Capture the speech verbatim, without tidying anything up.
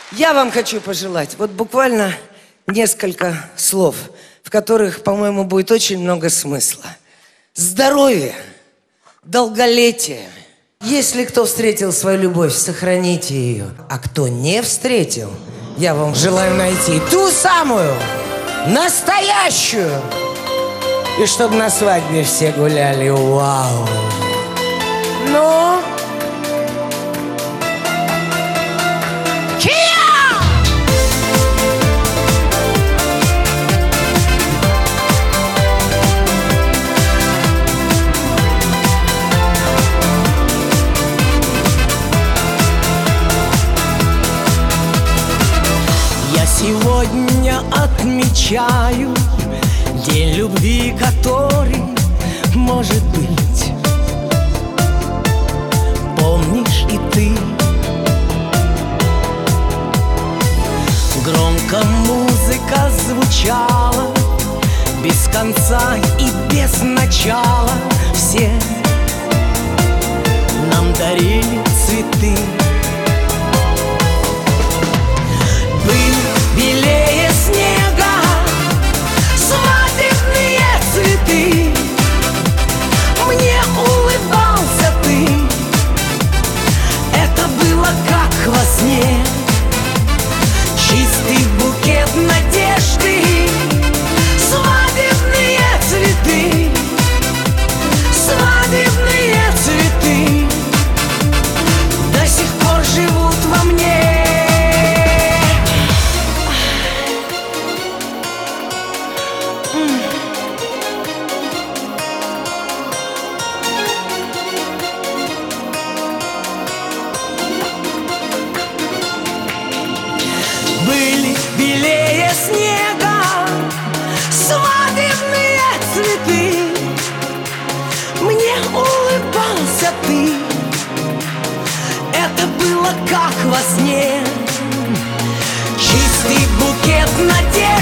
Я вам хочу пожелать вот буквально несколько слов, в которых, по-моему, будет очень много смысла. Здоровье, долголетие. Если кто встретил свою любовь, сохраните ее. А кто не встретил, я вам желаю найти ту самую, настоящую. И чтобы на свадьбе все гуляли, вау. Ну? Сегодня отмечаю день любви, который, может быть, помнишь и ты. Громко музыка звучала, без конца и без начала. Все нам дарили цветы. Белее снега свадебные цветы. Мне улыбался ты. Это было как во сне. Чистый букет надежды. Свадебные цветы. Свадебные цветы до сих пор живут во мне. Были белее снега свадебные цветы. Мне улыбался ты. Это было как во сне. Чистый букет надежд.